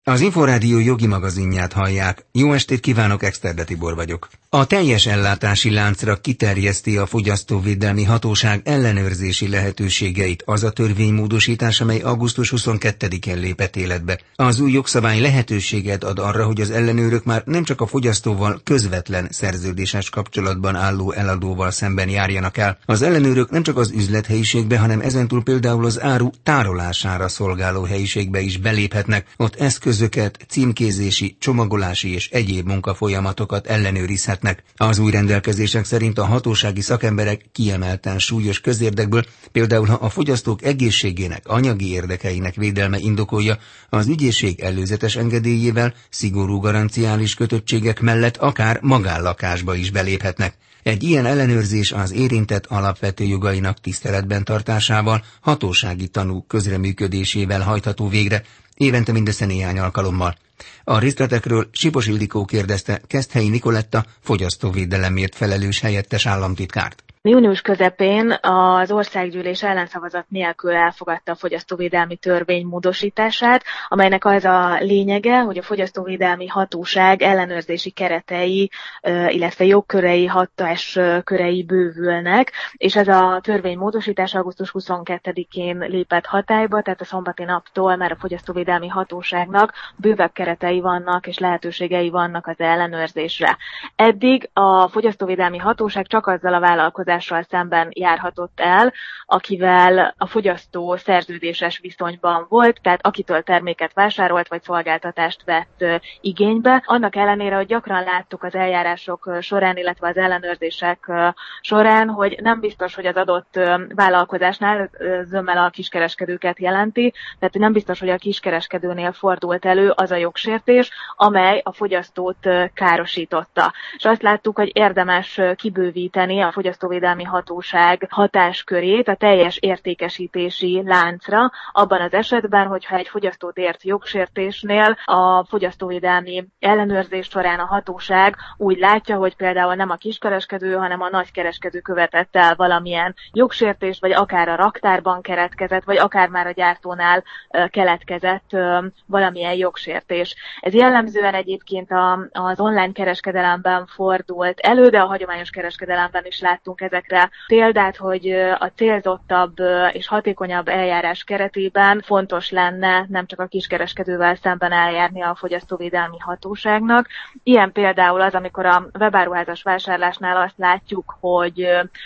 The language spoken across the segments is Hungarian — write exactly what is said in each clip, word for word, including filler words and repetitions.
Az Inforádió jogi magazinját hallják. Jó estét kívánok, Exterde Tibor vagyok. A teljes ellátási láncra kiterjeszti a Fogyasztóvédelmi Hatóság ellenőrzési lehetőségeit az a törvénymódosítás, amely augusztus huszonkettedikén lépett életbe. Az új jogszabály lehetőséget ad arra, hogy az ellenőrök már nem csak a fogyasztóval közvetlen szerződéses kapcsolatban álló eladóval szemben járjanak el. Az ellenőrök nem csak az üzlethelyiségbe, hanem ezentúl például az áru tárolására szolgáló helyiségbe is beléphetnek. Ott eszközöket, címkézési, csomagolási és egyéb munkafolyamatokat ellenőrizhetnek. Az új rendelkezések szerint a hatósági szakemberek kiemelten súlyos közérdekből, például ha a fogyasztók egészségének, anyagi érdekeinek védelme indokolja, az ügyészség előzetes engedélyével szigorú garanciális kötöttségek mellett akár magánlakásba is beléphetnek. Egy ilyen ellenőrzés az érintett alapvető jogainak tiszteletben tartásával, hatósági tanúk közreműködésével hajtható végre, évente mindössze néhány alkalommal. A részletekről Sipos Ildikó kérdezte Keszthelyi Nikoletta, fogyasztóvédelemért felelős helyettes államtitkárt. Június közepén az országgyűlés ellenszavazat nélkül elfogadta a fogyasztóvédelmi törvény módosítását, amelynek az a lényege, hogy a fogyasztóvédelmi hatóság ellenőrzési keretei, illetve jogkörei, hatáskörei bővülnek, és ez a törvény módosítás augusztus huszonkettedikén lépett hatályba, tehát a szombati naptól már a fogyasztóvédelmi hatóságnak bővebb keretei vannak és lehetőségei vannak az ellenőrzésre. Eddig a fogyasztóvédelmi hatóság csak azzal a vállalkozással szemben járhatott el, akivel a fogyasztó szerződéses viszonyban volt, tehát akitől terméket vásárolt vagy szolgáltatást vett igénybe. Annak ellenére, hogy gyakran láttuk az eljárások során, illetve az ellenőrzések során, hogy nem biztos, hogy az adott vállalkozásnál zömmel a kiskereskedőket jelenti, tehát nem biztos, hogy a kiskereskedőnél fordult elő az a jogsértés, amely a fogyasztót károsította. És azt láttuk, hogy érdemes kibővíteni a fogyasztóvédelmi hatóság hatáskörét a teljes értékesítési láncra, abban az esetben, hogyha egy fogyasztót ért jogsértésnél a fogyasztóvédelmi ellenőrzés során a hatóság úgy látja, hogy például nem a kiskereskedő, hanem a nagykereskedő követett el valamilyen jogsértést, vagy akár a raktárban keletkezett, vagy akár már a gyártónál keletkezett valamilyen jogsértés. Ez jellemzően egyébként az online kereskedelemben fordult elő, de a hagyományos kereskedelemben is láttunk ezekre példát, hogy a célzottabb és hatékonyabb eljárás keretében fontos lenne nem csak a kiskereskedővel szemben eljárni a fogyasztóvédelmi hatóságnak. Ilyen például az, amikor a webáruházas vásárlásnál azt látjuk, hogy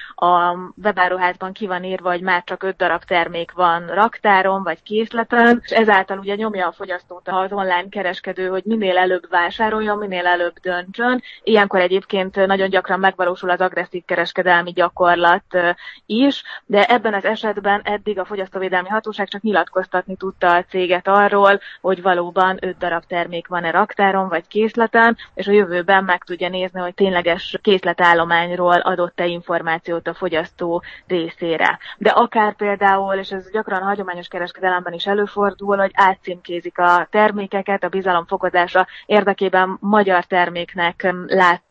a webáruházban ki van írva, hogy már csak öt darab termék van raktáron vagy készleten, és ezáltal ugye nyomja a fogyasztót az online kereskedő, hogy minél előbb vásároljon, minél előbb döntsön. Ilyenkor egyébként nagyon gyakran megvalósul az agresszív kereskedelmi gyakorlat is, de ebben az esetben eddig a fogyasztóvédelmi hatóság csak nyilatkoztatni tudta a céget arról, hogy valóban öt darab termék van-e raktáron vagy készleten, és a jövőben meg tudja nézni, hogy tényleges készletállományról adott-e információt a fogyasztó részére. De akár például, és ez gyakran a hagyományos kereskedelemben is előfordul, hogy átcímkézik a termékeket a bizalomfokozása érdekében magyar terméknek lát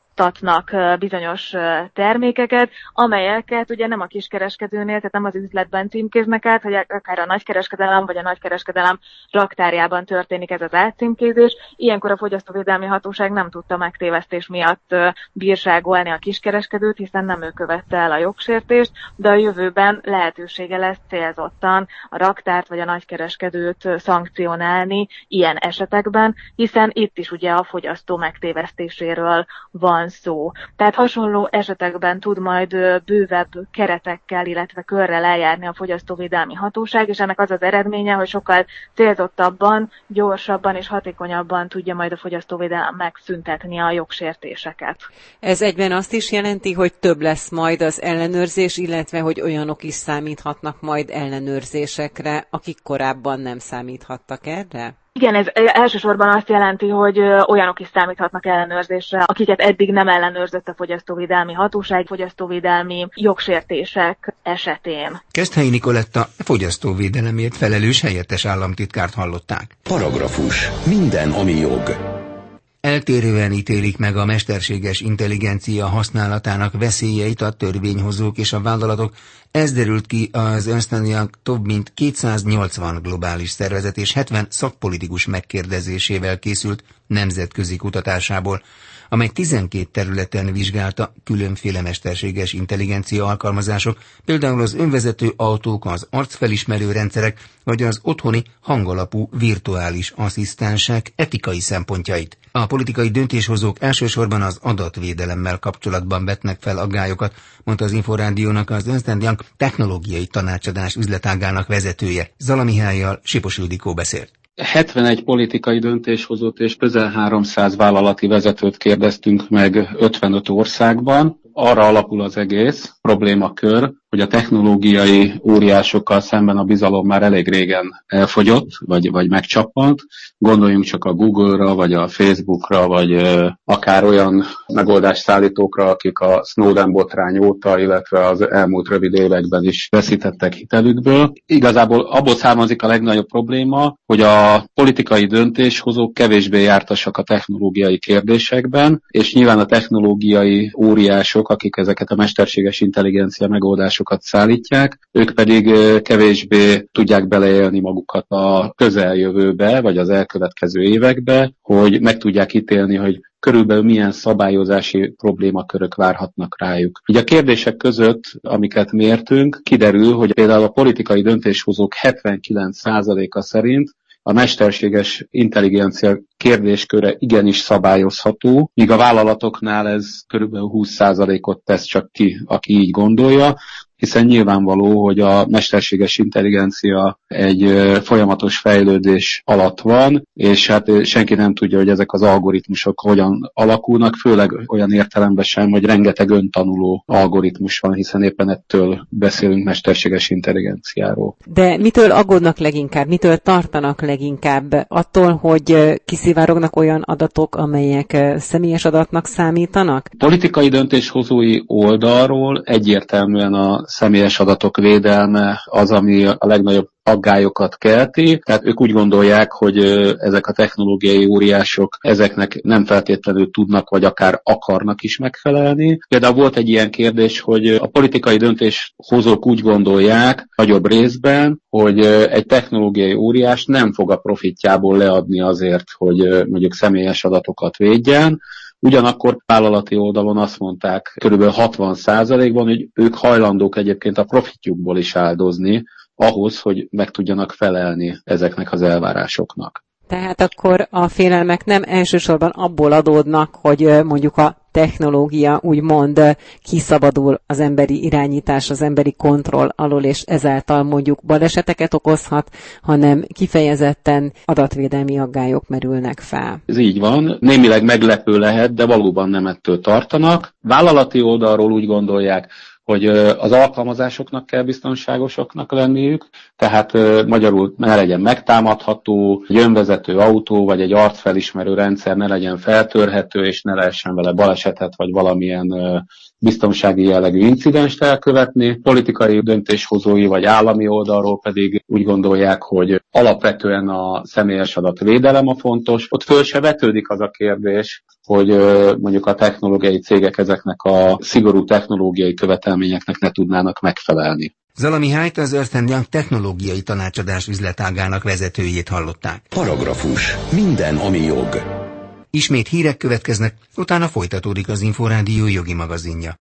bizonyos termékeket, amelyeket ugye nem a kiskereskedőnél, tehát nem az üzletben címkéznek át, hogy akár a nagykereskedelem vagy a nagykereskedelem raktárjában történik ez az átcímkézés. Ilyenkor a fogyasztóvédelmi hatóság nem tudta megtévesztés miatt bírságolni a kiskereskedőt, hiszen nem ő követte el a jogsértést, de a jövőben lehetősége lesz célzottan a raktárt vagy a nagykereskedőt szankcionálni ilyen esetekben, hiszen itt is ugye a fogyasztó megtévesztéséről van szó. Tehát hasonló esetekben tud majd bővebb keretekkel, illetve körrel eljárni a fogyasztóvédelmi hatóság, és ennek az az eredménye, hogy sokkal célzottabban, gyorsabban és hatékonyabban tudja majd a fogyasztóvédelem megszüntetni a jogsértéseket. Ez egyben azt is jelenti, hogy több lesz majd az ellenőrzés, illetve hogy olyanok is számíthatnak majd ellenőrzésekre, akik korábban nem számíthattak erre? Igen, ez elsősorban azt jelenti, hogy olyanok is számíthatnak ellenőrzésre, akiket eddig nem ellenőrzött a fogyasztóvédelmi hatóság, fogyasztóvédelmi jogsértések esetén. Keszthelyi Nikoletta, fogyasztóvédelemért felelős helyettes államtitkárt hallották. Paragrafus. Minden, ami jog. Eltérően ítélik meg a mesterséges intelligencia használatának veszélyeit a törvényhozók és a vállalatok. Ez derült ki az Ernst and Young több mint kétszáznyolcvan globális szervezet és hetven szakpolitikus megkérdezésével készült nemzetközi kutatásából, amely tizenkét területen vizsgálta különféle mesterséges intelligencia alkalmazások, például az önvezető autók, az arcfelismerő rendszerek, vagy az otthoni hangalapú virtuális asszisztensek etikai szempontjait. A politikai döntéshozók elsősorban az adatvédelemmel kapcsolatban vetnek fel aggályokat, mondta az Inforádiónak az Ernst and Young technológiai tanácsadás üzletágának vezetője. Zala Mihállyal Sipos Ildikó beszélt. hetvenegy politikai döntéshozót és közel háromszáz vállalati vezetőt kérdeztünk meg ötvenöt országban. Arra alapul az egész problémakör, hogy a technológiai óriásokkal szemben a bizalom már elég régen elfogyott, vagy, vagy megcsappant. Gondoljunk csak a Google-ra, vagy a Facebookra, vagy ö, akár olyan megoldásszállítókra, akik a Snowden botrány óta, illetve az elmúlt rövid években is veszítettek hitelükből. Igazából abból származik a legnagyobb probléma, hogy a politikai döntéshozók kevésbé jártasak a technológiai kérdésekben, és nyilván a technológiai óriások, akik ezeket a mesterséges intelligencia megoldásokat szállítják, ők pedig kevésbé tudják beleélni magukat a közeljövőbe, vagy az elkövetkező évekbe, hogy meg tudják ítélni, hogy körülbelül milyen szabályozási problémakörök várhatnak rájuk. Ugye a kérdések között, amiket mértünk, kiderül, hogy például a politikai döntéshozók hetvenkilenc százaléka szerint a mesterséges intelligencia kérdésköre igenis szabályozható, míg a vállalatoknál ez körülbelül húsz százalékot tesz csak ki, aki így gondolja, hiszen nyilvánvaló, hogy a mesterséges intelligencia egy folyamatos fejlődés alatt van, és hát senki nem tudja, hogy ezek az algoritmusok hogyan alakulnak, főleg olyan értelemben sem, hogy rengeteg öntanuló algoritmus van, hiszen éppen ettől beszélünk mesterséges intelligenciáról. De mitől aggódnak leginkább, mitől tartanak leginkább? Attól, hogy kiszivárognak olyan adatok, amelyek személyes adatnak számítanak? Politikai döntéshozói oldalról egyértelműen a személyes adatok védelme az, ami a legnagyobb aggályokat kelti. Tehát ők úgy gondolják, hogy ezek a technológiai óriások ezeknek nem feltétlenül tudnak, vagy akár akarnak is megfelelni. Például volt egy ilyen kérdés, hogy a politikai döntéshozók úgy gondolják nagyobb részben, hogy egy technológiai óriás nem fog a profitjából leadni azért, hogy mondjuk személyes adatokat védjen. Ugyanakkor vállalati oldalon azt mondták körülbelül hatvan százalékban, hogy ők hajlandók egyébként a profitjukból is áldozni ahhoz, hogy meg tudjanak felelni ezeknek az elvárásoknak. Tehát akkor a félelmek nem elsősorban abból adódnak, hogy mondjuk a technológia úgymond kiszabadul az emberi irányítás, az emberi kontroll alól, és ezáltal mondjuk baleseteket okozhat, hanem kifejezetten adatvédelmi aggályok merülnek fel. Ez így van. Némileg meglepő lehet, de valóban nem ettől tartanak. Vállalati oldalról úgy gondolják, hogy az alkalmazásoknak kell biztonságosoknak lenniük, tehát magyarul ne legyen megtámadható, egy önvezető autó vagy egy arcfelismerő rendszer ne legyen feltörhető, és ne lehessen vele balesetet vagy valamilyen biztonsági jellegű incidenst elkövetni. Politikai döntéshozói vagy állami oldalról pedig úgy gondolják, hogy alapvetően a személyes adatvédelem a fontos. Ott föl se vetődik az a kérdés, hogy mondjuk a technológiai cégek ezeknek a szigorú technológiai követelményeknek ne tudnának megfelelni. Zala Mihályt, az Ernst and Young technológiai tanácsadás üzletágának vezetőjét hallották. Paragrafus. Minden, ami jog. Ismét hírek következnek, utána folytatódik az Inforádió jogi magazinja.